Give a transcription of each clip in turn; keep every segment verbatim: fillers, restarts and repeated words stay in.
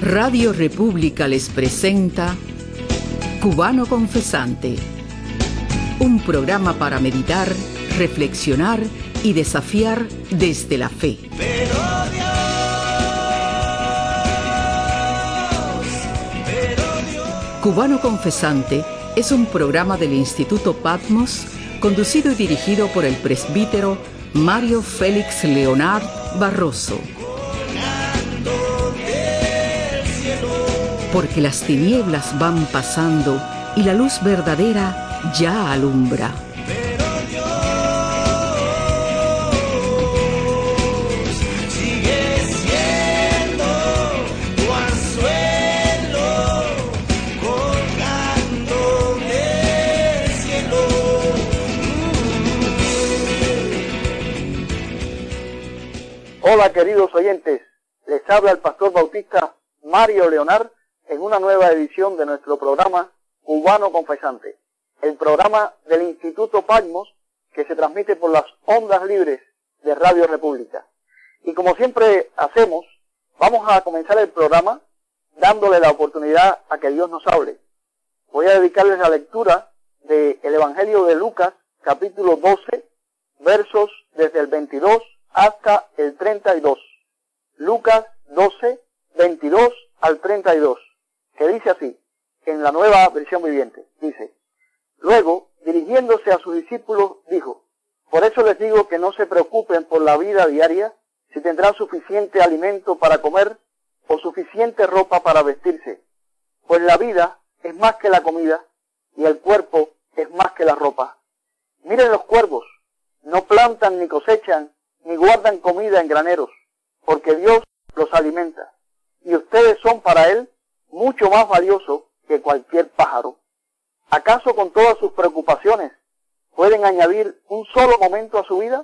Radio República les presenta Cubano Confesante, un programa para meditar, reflexionar y desafiar desde la fe. Pero Dios, pero Dios. Cubano Confesante es un programa del Instituto Patmos, conducido y dirigido por el presbítero Mario Félix Leonard Barroso. Porque las tinieblas van pasando y la luz verdadera ya alumbra. Pero Dios sigue siendo tu anzuelo colgando del cielo. Hola queridos oyentes, les habla el pastor bautista Mario Leonard en una nueva edición de nuestro programa Cubano Confesante, el programa del Instituto Patmos que se transmite por las ondas libres de Radio República. Y como siempre hacemos, vamos a comenzar el programa dándole la oportunidad a que Dios nos hable. Voy a dedicarles la lectura del Evangelio de Lucas, capítulo doce, versos desde el veintidós hasta el treinta y dos. Lucas doce, veintidós al treinta y dos. Que dice así, en la Nueva Versión Viviente, dice: Luego, dirigiéndose a sus discípulos, dijo: Por eso les digo que no se preocupen por la vida diaria, si tendrán suficiente alimento para comer o suficiente ropa para vestirse. Pues la vida es más que la comida y el cuerpo es más que la ropa. Miren los cuervos, no plantan ni cosechan ni guardan comida en graneros, porque Dios los alimenta. Y ustedes son para Él mucho más valioso que cualquier pájaro. ¿Acaso con todas sus preocupaciones pueden añadir un solo momento a su vida?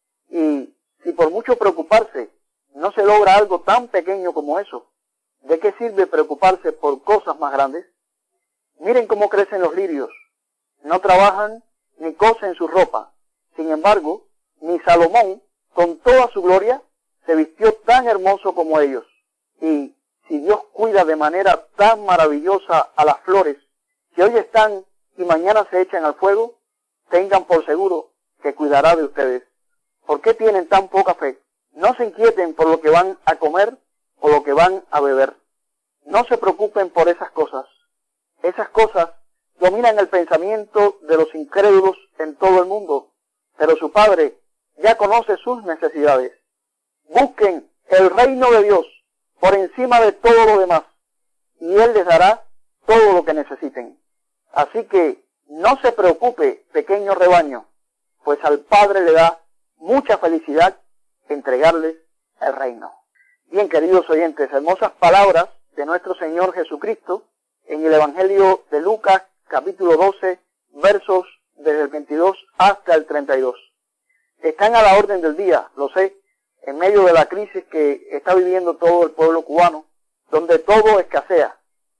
Y si por mucho preocuparse no se logra algo tan pequeño como eso, ¿de qué sirve preocuparse por cosas más grandes? Miren cómo crecen los lirios. No trabajan ni cosen su ropa. Sin embargo, ni Salomón, con toda su gloria, se vistió tan hermoso como ellos. Y si Dios cuida de manera tan maravillosa a las flores, que hoy están y mañana se echan al fuego, tengan por seguro que cuidará de ustedes. ¿Por qué tienen tan poca fe? No se inquieten por lo que van a comer o lo que van a beber. No se preocupen por esas cosas. Esas cosas dominan el pensamiento de los incrédulos en todo el mundo, pero su Padre ya conoce sus necesidades. Busquen el reino de Dios por encima de todo lo demás, y Él les dará todo lo que necesiten. Así que no se preocupe, pequeño rebaño, pues al Padre le da mucha felicidad entregarles el reino. Bien, queridos oyentes, hermosas palabras de nuestro Señor Jesucristo en el Evangelio de Lucas, capítulo doce, versos desde el veintidós hasta el treinta y dos. Están a la orden del día, lo sé, en medio de la crisis que está viviendo todo el pueblo cubano, donde todo escasea,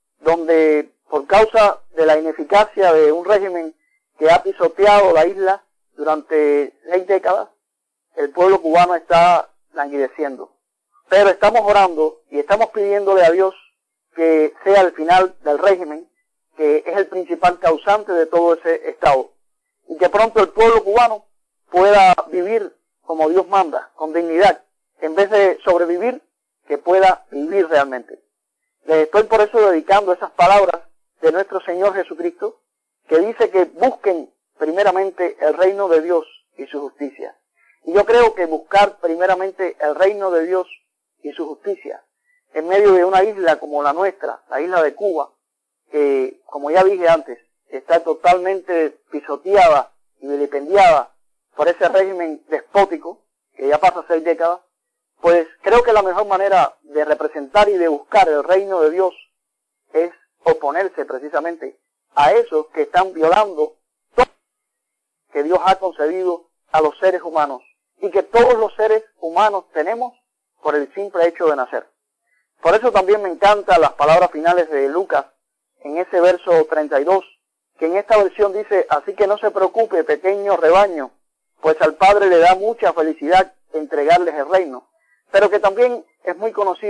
donde por causa de la ineficacia de un régimen que ha pisoteado la isla durante seis décadas, el pueblo cubano está languideciendo. Pero estamos orando y estamos pidiéndole a Dios que sea el final del régimen, que es el principal causante de todo ese estado, y que pronto el pueblo cubano pueda vivir como Dios manda, con dignidad, en vez de sobrevivir, que pueda vivir realmente. Les estoy por eso dedicando esas palabras de nuestro Señor Jesucristo, que dice que busquen primeramente el reino de Dios y su justicia. Y yo creo que buscar primeramente el reino de Dios y su justicia, en medio de una isla como la nuestra, la isla de Cuba, que, como ya dije antes, está totalmente pisoteada y vilipendiada por ese régimen despótico, que ya pasa seis décadas, pues creo que la mejor manera de representar y de buscar el reino de Dios es oponerse precisamente a esos que están violando todo que Dios ha concedido a los seres humanos y que todos los seres humanos tenemos por el simple hecho de nacer. Por eso también me encantan las palabras finales de Lucas en ese verso treinta y dos, que en esta versión dice: así que no se preocupe, pequeño rebaño, pues al Padre le da mucha felicidad entregarles el reino. Pero que también es muy conocido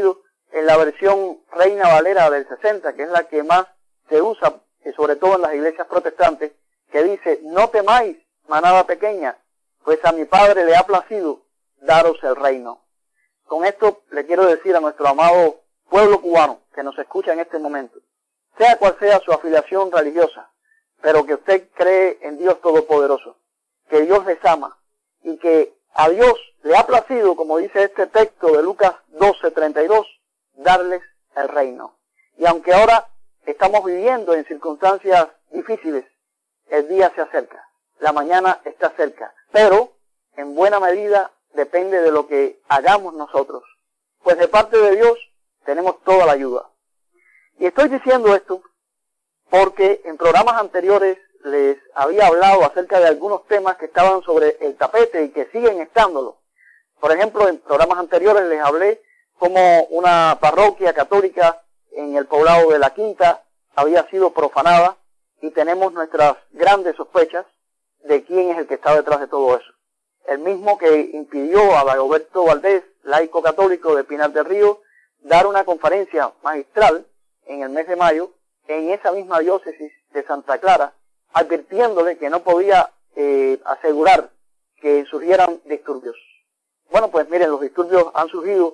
en la versión Reina Valera del sesenta, que es la que más se usa, sobre todo en las iglesias protestantes, que dice: no temáis, manada pequeña, pues a mi Padre le ha placido daros el reino. Con esto le quiero decir a nuestro amado pueblo cubano que nos escucha en este momento, sea cual sea su afiliación religiosa, pero que usted cree en Dios Todopoderoso, que Dios les ama y que a Dios le ha placido, como dice este texto de Lucas doce treinta y dos, darles el reino. Y aunque ahora estamos viviendo en circunstancias difíciles, el día se acerca, la mañana está cerca, pero en buena medida depende de lo que hagamos nosotros, pues de parte de Dios tenemos toda la ayuda. Y estoy diciendo esto porque en programas anteriores les había hablado acerca de algunos temas que estaban sobre el tapete y que siguen estándolo. Por ejemplo, en programas anteriores les hablé cómo una parroquia católica en el poblado de La Quinta había sido profanada y tenemos nuestras grandes sospechas de quién es el que está detrás de todo eso. El mismo que impidió a Dagoberto Valdés, laico católico de Pinar del Río, dar una conferencia magistral en el mes de mayo en esa misma diócesis de Santa Clara, advirtiéndole que no podía eh, asegurar que surgieran disturbios. Bueno, pues miren, los disturbios han surgido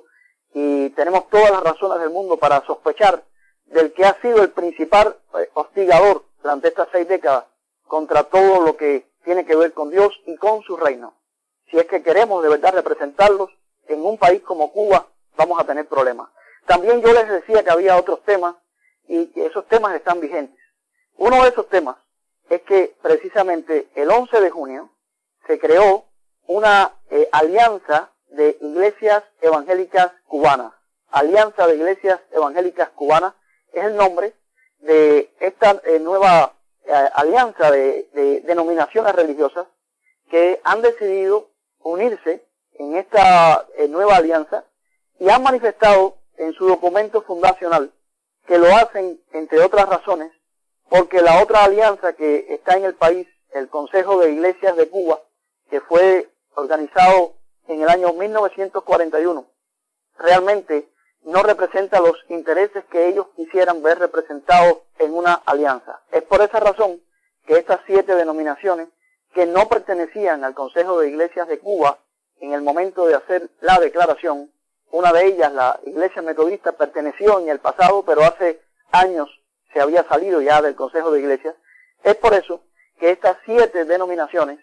y tenemos todas las razones del mundo para sospechar del que ha sido el principal eh, hostigador durante estas seis décadas contra todo lo que tiene que ver con Dios y con su reino. Si es que queremos de verdad representarlos en un país como Cuba, vamos a tener problemas. También yo les decía que había otros temas y que esos temas están vigentes. Uno de esos temas es que precisamente el once de junio se creó una eh, alianza de iglesias evangélicas cubanas. Alianza de Iglesias Evangélicas Cubanas es el nombre de esta eh, nueva eh, alianza de, de denominaciones religiosas que han decidido unirse en esta eh, nueva alianza y han manifestado en su documento fundacional que lo hacen, entre otras razones, porque la otra alianza que está en el país, el Consejo de Iglesias de Cuba, que fue organizado en el año mil novecientos cuarenta y uno, realmente no representa los intereses que ellos quisieran ver representados en una alianza. Es por esa razón que estas siete denominaciones que no pertenecían al Consejo de Iglesias de Cuba en el momento de hacer la declaración, una de ellas, la Iglesia Metodista, perteneció en el pasado, pero hace años se había salido ya del Consejo de Iglesias. Es por eso que estas siete denominaciones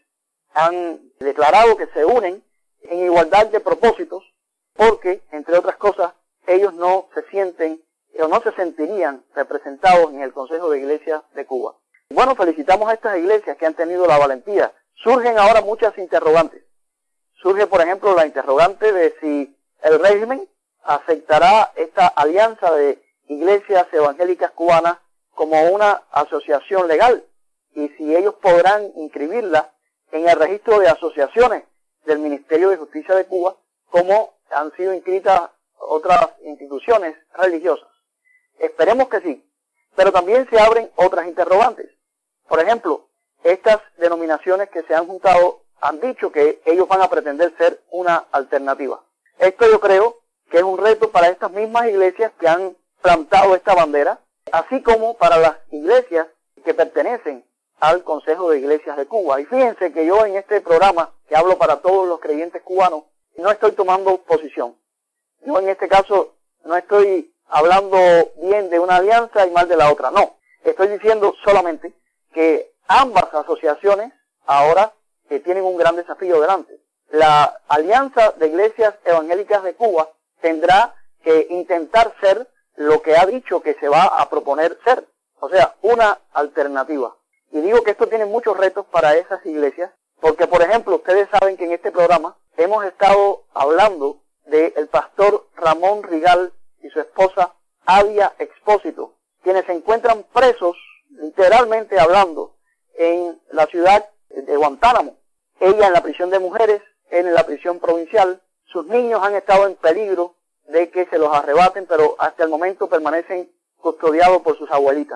han declarado que se unen en igualdad de propósitos, porque, entre otras cosas, ellos no se sienten o no se sentirían representados en el Consejo de Iglesias de Cuba. Bueno, felicitamos a estas iglesias que han tenido la valentía. Surgen ahora muchas interrogantes. Surge, por ejemplo, la interrogante de si el régimen aceptará esta alianza de iglesias evangélicas cubanas como una asociación legal y si ellos podrán inscribirla en el registro de asociaciones del Ministerio de Justicia de Cuba, como han sido inscritas otras instituciones religiosas. Esperemos que sí, pero también se abren otras interrogantes. Por ejemplo, estas denominaciones que se han juntado han dicho que ellos van a pretender ser una alternativa. Esto yo creo que es un reto para estas mismas iglesias que han plantado esta bandera, así como para las iglesias que pertenecen al Consejo de Iglesias de Cuba. Y fíjense que yo en este programa, que hablo para todos los creyentes cubanos, no estoy tomando posición. Yo en este caso no estoy hablando bien de una alianza y mal de la otra, no. Estoy diciendo solamente que ambas asociaciones ahora eh, tienen un gran desafío delante. La Alianza de Iglesias Evangélicas de Cuba tendrá que intentar ser lo que ha dicho que se va a proponer ser, o sea, una alternativa. Y digo que esto tiene muchos retos para esas iglesias, porque por ejemplo, ustedes saben que en este programa hemos estado hablando del pastor Ramón Rigal y su esposa Adia Expósito, quienes se encuentran presos, literalmente hablando, en la ciudad de Guantánamo. Ella en la prisión de mujeres, él en la prisión provincial. Sus niños han estado en peligro de que se los arrebaten, pero hasta el momento permanecen custodiados por sus abuelitas.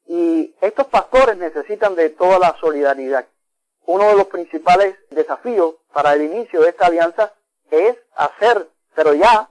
Y estos pastores necesitan de toda la solidaridad. Uno de los principales desafíos para el inicio de esta alianza es hacer, pero ya,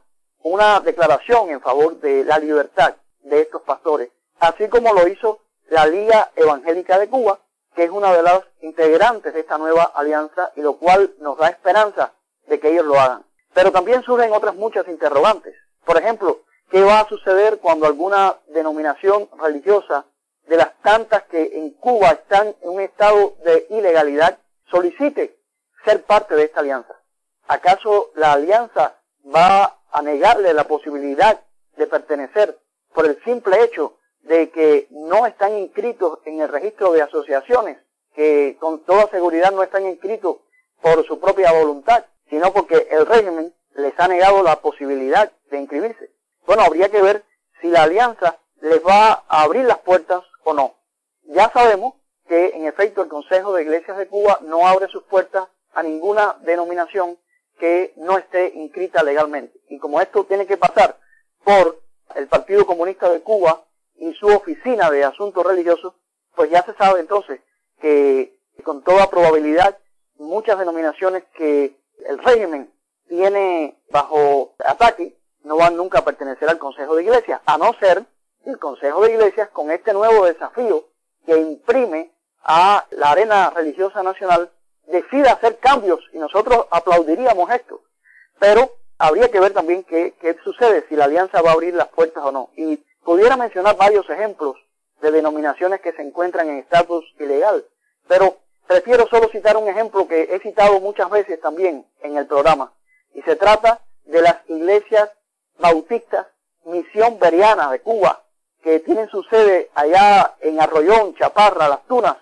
una declaración en favor de la libertad de estos pastores, así como lo hizo la Liga Evangélica de Cuba, que es una de las integrantes de esta nueva alianza, y lo cual nos da esperanza de que ellos lo hagan. Pero también surgen otras muchas interrogantes. Por ejemplo, ¿qué va a suceder cuando alguna denominación religiosa de las tantas que en Cuba están en un estado de ilegalidad solicite ser parte de esta alianza? ¿Acaso la alianza va a negarle la posibilidad de pertenecer por el simple hecho de que no están inscritos en el registro de asociaciones, que con toda seguridad no están inscritos por su propia voluntad, sino porque el régimen les ha negado la posibilidad de inscribirse? Bueno, habría que ver si la alianza les va a abrir las puertas o no. Ya sabemos que en efecto el Consejo de Iglesias de Cuba no abre sus puertas a ninguna denominación que no esté inscrita legalmente. Y como esto tiene que pasar por el Partido Comunista de Cuba y su oficina de asuntos religiosos, pues ya se sabe entonces que con toda probabilidad muchas denominaciones que el régimen tiene bajo ataque no van nunca a pertenecer al Consejo de Iglesias, a no ser el Consejo de Iglesias, con este nuevo desafío que imprime a la arena religiosa nacional, decida hacer cambios, y nosotros aplaudiríamos esto. Pero habría que ver también qué, qué sucede, si la alianza va a abrir las puertas o no. Y pudiera mencionar varios ejemplos de denominaciones que se encuentran en estatus ilegal, pero prefiero solo citar un ejemplo que he citado muchas veces también en el programa, y se trata de las iglesias bautistas Misión Veriana de Cuba, que tienen su sede allá en Arroyón, Chaparra, Las Tunas,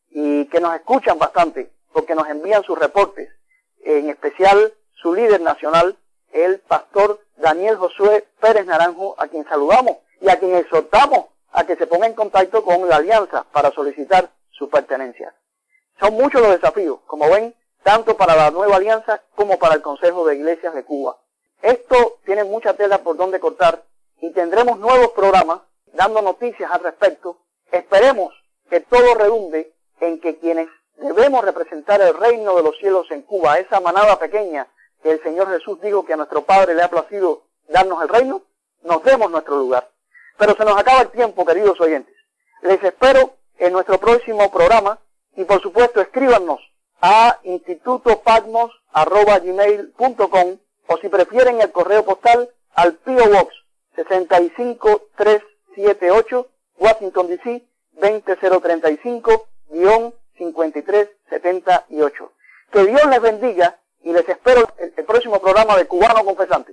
y que nos escuchan bastante, porque nos envían sus reportes, en especial su líder nacional, el pastor Daniel Josué Pérez Naranjo, a quien saludamos y a quien exhortamos a que se ponga en contacto con la alianza para solicitar su pertenencia. Son muchos los desafíos, como ven, tanto para la nueva alianza como para el Consejo de Iglesias de Cuba. Esto tiene mucha tela por donde cortar y tendremos nuevos programas dando noticias al respecto. Esperemos que todo redunde en que quienes debemos representar el reino de los cielos en Cuba, esa manada pequeña que el Señor Jesús dijo que a nuestro Padre le ha placido darnos el reino, nos demos nuestro lugar. Pero se nos acaba el tiempo, queridos oyentes. Les espero en nuestro próximo programa y por supuesto escríbanos a institutopatmos arroba gmail punto com o si prefieren el correo postal al P O Box sesenta y cinco tres setenta y ocho, Washington D C veinte cero treinta y cinco, cincuenta y tres setenta y ocho. Que Dios les bendiga y les espero el, el próximo programa de Cubano Confesante.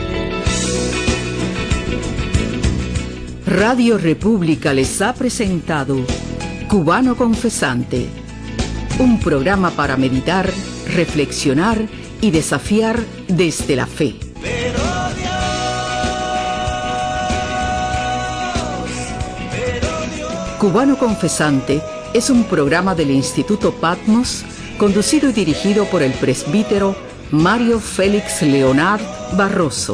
Radio República les ha presentado Cubano Confesante, un programa para meditar, reflexionar y desafiar desde la fe. Pero Dios, pero Dios. Cubano Confesante es un programa del Instituto Patmos, conducido y dirigido por el presbítero Mario Félix Leonard Barroso.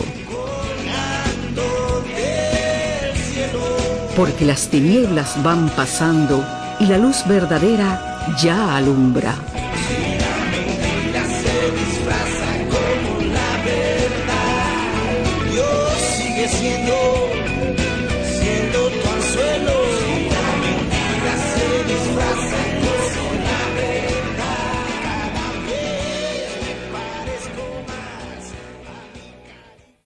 Porque las tinieblas van pasando y la luz verdadera ya alumbra.